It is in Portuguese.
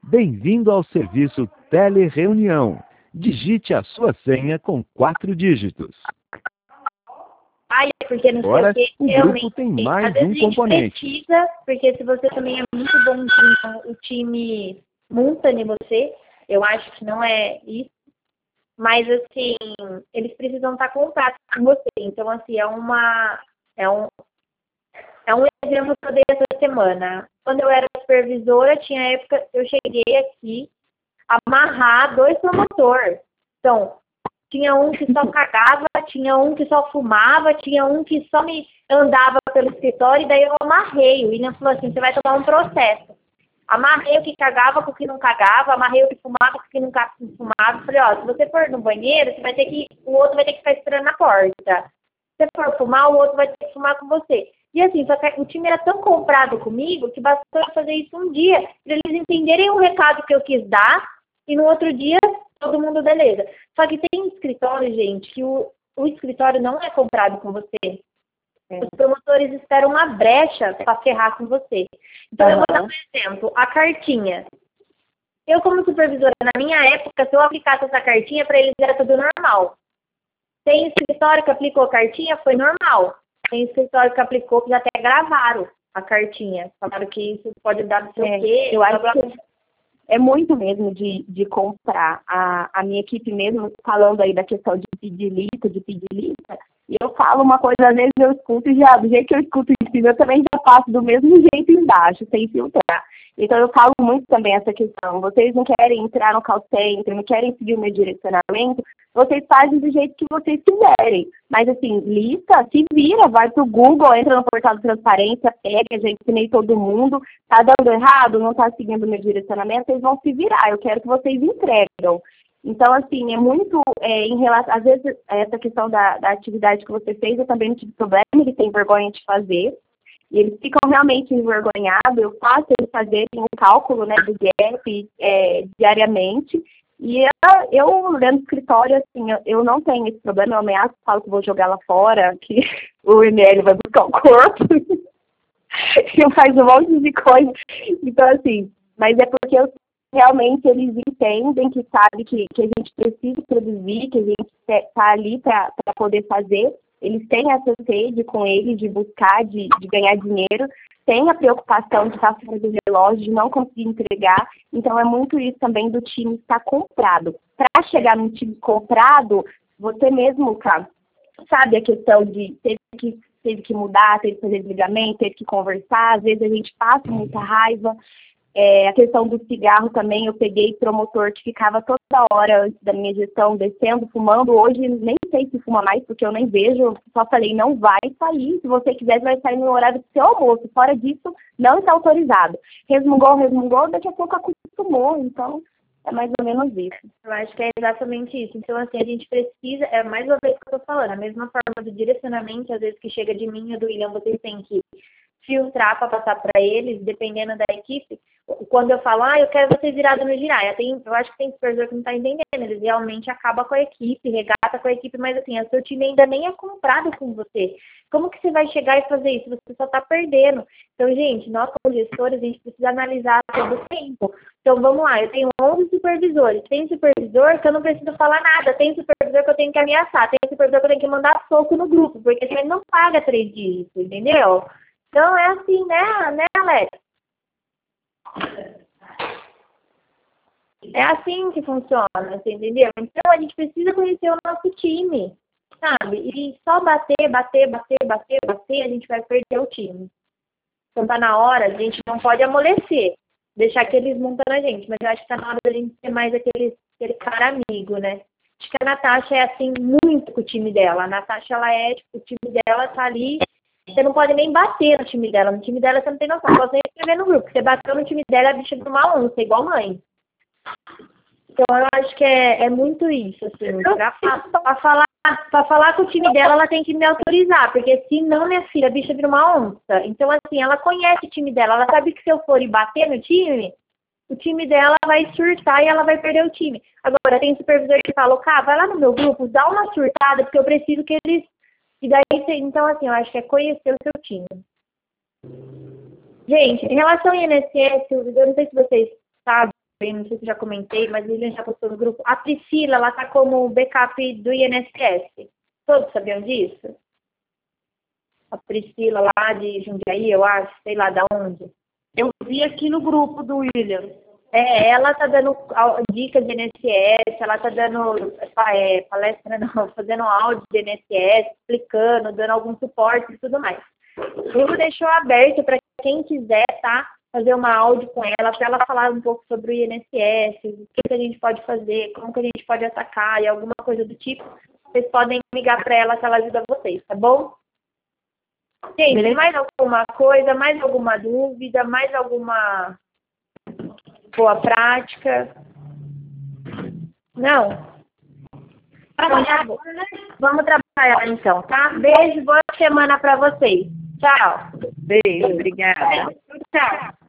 Bem-vindo ao serviço Telereunião. Digite a sua senha com 4 dígitos. Porque não Agora, sei o que, o realmente, grupo tem mais às vezes um a gente componente. precisa, porque se você também é muito bom, o time monta em você, eu acho que não é isso, mas assim, eles precisam estar comprados com você, então assim, é um exemplo que eu dei essa semana. Quando eu era supervisora, tinha época, eu cheguei aqui a amarrar 2 promotores, então, tinha um que só cagava, tinha um que só fumava, tinha um que só me andava pelo escritório, e daí eu amarrei. O William falou assim, você vai tomar um processo. Amarrei o que cagava com o que não cagava, amarrei o que fumava com o que não fumava. Falei, ó, se você for no banheiro, o outro vai ter que ficar esperando na porta. Se você for fumar, o outro vai ter que fumar com você. E assim, só que o time era tão comprado comigo que bastou eu fazer isso um dia, para eles entenderem o recado que eu quis dar, e no outro dia todo mundo beleza. Só que tem escritório, gente, que o escritório não é comprado com você. Os promotores esperam uma brecha para ferrar com você. Então, eu vou dar um exemplo. A cartinha. Eu, como supervisora, na minha época, se eu aplicasse essa cartinha, para eles era tudo normal. Tem escritório que aplicou a cartinha, foi normal. Tem escritório que aplicou, que já até gravaram a cartinha. Falaram que isso pode dar não sei o quê. Eu acho que é muito mesmo de comprar. A minha equipe mesmo, falando aí da questão de pedir lista, e eu falo uma coisa, às vezes eu escuto e já, do jeito que eu escuto em cima, eu também já faço do mesmo jeito embaixo, sem filtrar. Então eu falo muito também essa questão. Vocês não querem entrar no call center, não querem seguir o meu direcionamento, vocês fazem do jeito que vocês quiserem. Mas assim, lista, se vira, vai pro Google, entra no portal de transparência, pega, já ensinei todo mundo, tá dando errado, não tá seguindo o meu direcionamento, vocês vão se virar, eu quero que vocês entregam. Então, assim, é muito em relação, às vezes, essa questão da atividade que você fez, eu também não tive problema, eles têm vergonha de fazer, e eles ficam realmente envergonhados, eu faço eles fazerem um cálculo, né, do gap diariamente, e eu dentro do escritório, assim, eu não tenho esse problema, eu ameaço, falo que vou jogar lá fora, que o ML vai buscar o corpo, e faz um monte de coisa, então, assim, mas é porque realmente eles entendem que sabe que a gente precisa produzir, que a gente está ali para poder fazer. Eles têm essa sede com eles de buscar, de ganhar dinheiro, tem a preocupação de estar fora do relógio, de não conseguir entregar. Então é muito isso também do time estar comprado. Para chegar num time comprado, você mesmo, cara, sabe a questão de teve que mudar, teve que fazer desligamento, teve que conversar, às vezes a gente passa muita raiva. A questão do cigarro também, eu peguei promotor que ficava toda hora antes da minha gestão descendo, fumando. Hoje nem sei se fuma mais, porque eu nem vejo. Só falei, não vai sair. Se você quiser, vai sair no horário do seu almoço. Fora disso, não está autorizado. Resmungou, daqui a pouco acostumou. Então, é mais ou menos isso. Eu acho que é exatamente isso. Então, assim, a gente precisa, é mais uma vez que eu estou falando, a mesma forma do direcionamento, às vezes que chega de mim ou do William, vocês têm que filtrar para passar para eles, dependendo da equipe. Quando eu falo, eu quero vocês virados no giraia, eu acho que tem supervisor que não está entendendo, eles realmente acabam com a equipe, regata com a equipe, mas assim, o seu time ainda nem é comprado com você. Como que você vai chegar e fazer isso? Você só está perdendo. Então, gente, nós como gestores, a gente precisa analisar todo o tempo. Então, vamos lá, eu tenho 11 supervisores. Tem supervisor que eu não preciso falar nada, tem supervisor que eu tenho que ameaçar, tem supervisor que eu tenho que mandar soco no grupo, porque senão ele não paga 3 dígitos, entendeu? Então, é assim, né, Alex? É assim que funciona, você entendeu? Então, a gente precisa conhecer o nosso time, sabe? E só bater, a gente vai perder o time. Então, tá na hora, a gente não pode amolecer, deixar que eles montam na gente, mas eu acho que tá na hora da gente ser mais aquele cara amigo, né? Acho que a Natasha é assim, muito com o time dela. A Natasha, ela o time dela tá ali. Você não pode nem bater no time dela. No time dela você não tem noção. Você nem escrever no grupo. Você bateu no time dela, a bicha de uma onça, igual mãe. Então eu acho que é muito isso, assim. Pra falar com o time dela, ela tem que me autorizar. Porque senão, minha filha, a bicha vira uma onça. Então, assim, ela conhece o time dela. Ela sabe que se eu for e bater no time, o time dela vai surtar e ela vai perder o time. Agora, tem supervisor que fala, vai lá no meu grupo, dá uma surtada, porque eu preciso que eles... E daí, então, assim, eu acho que é conhecer o seu time. Gente, em relação ao INSS, eu não sei se vocês sabem, também, não sei se já comentei, mas o William já postou no grupo. A Priscila, ela tá como backup do INSS. Todos sabiam disso? A Priscila lá de Jundiaí, eu acho, sei lá de onde. Eu vi aqui no grupo do William. Ela tá dando dicas de INSS, ela tá dando palestra, não, fazendo áudio de INSS, explicando, dando algum suporte e tudo mais. O grupo deixou aberto para quem quiser, tá? Fazer uma áudio com ela, para ela falar um pouco sobre o INSS, o que a gente pode fazer, como que a gente pode atacar e alguma coisa do tipo. Vocês podem ligar para ela que ela ajuda vocês, tá bom? Gente, beleza? Mais alguma coisa, mais alguma dúvida, mais alguma boa prática? Não? Vamos trabalhar então, tá? Beijo, boa semana para vocês. Tchau. Beijo, obrigada. Tchau.